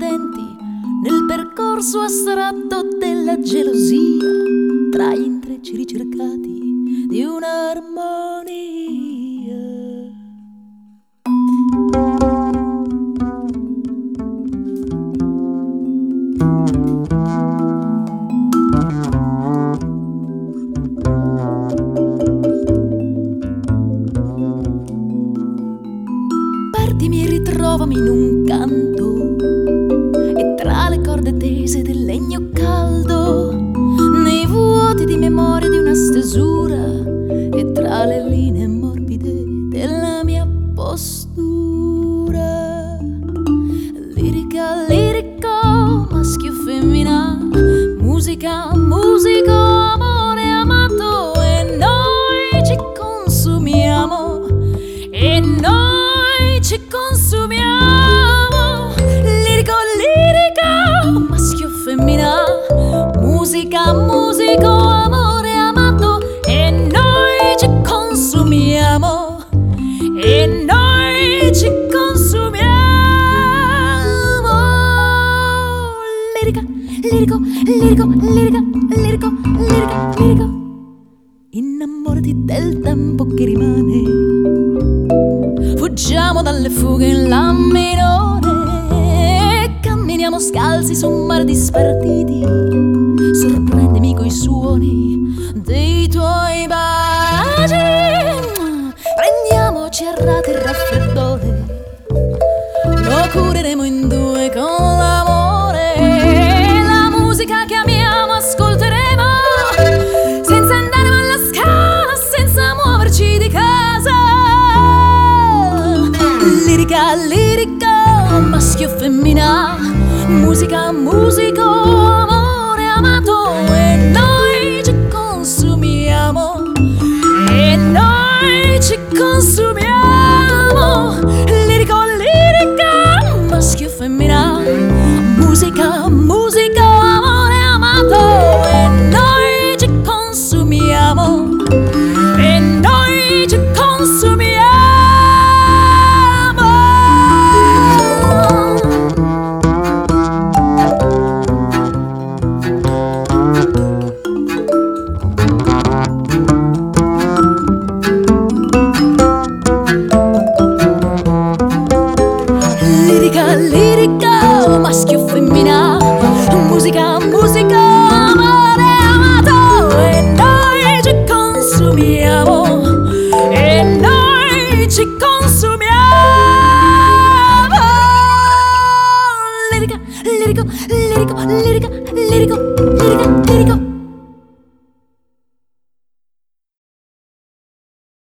decadenti nel percorso astratto della gelosia, tra gli intrecci ricercati di un'armonia. Partimi e ritrovami in un canto, e tra le corde tese del legno caldo, nei vuoti di memoria di una stesura, e tra le linee morbide della mia postura. Lirica, lirico, maschio, femmina, musica, musico, amore amato, e noi ci consumiamo, e noi ci consumiamo. Lirico, lirica, maschio, femmina, musica, musico, amore amato, e noi ci consumiamo, e noi ci consumiamo. Lirica, lirico, lirico, lirica, lirico, lirica, lirico. Innamorati del tempo che rimane, fuggiamo dalle fughe in la minore, camminiamo scalzi su un mare di spartiti, sorprendimi coi suoni dei tuoi baci, prendiamoci a rate il raffreddore, lo cureremo in due con l'amore, la musica che amiamo ascolteremo, senza andare alla scala, senza muoverci di casa. Lirica, lirica, maschio, femmina, musica, musico, amore amato, e noi ci consumiamo, e noi ci consumiamo. Lirico, lirica, maschio, femmina, musica, musica, amore amato, e noi ci consumiamo, e noi ci consumiamo. Lirica, lirica, maschio, femmina, musica, musica, amore amato, e noi ci consumiamo, e noi ci consumiamo. Lirica, lirico, lirico, lirica, lirico, lirica, lirico.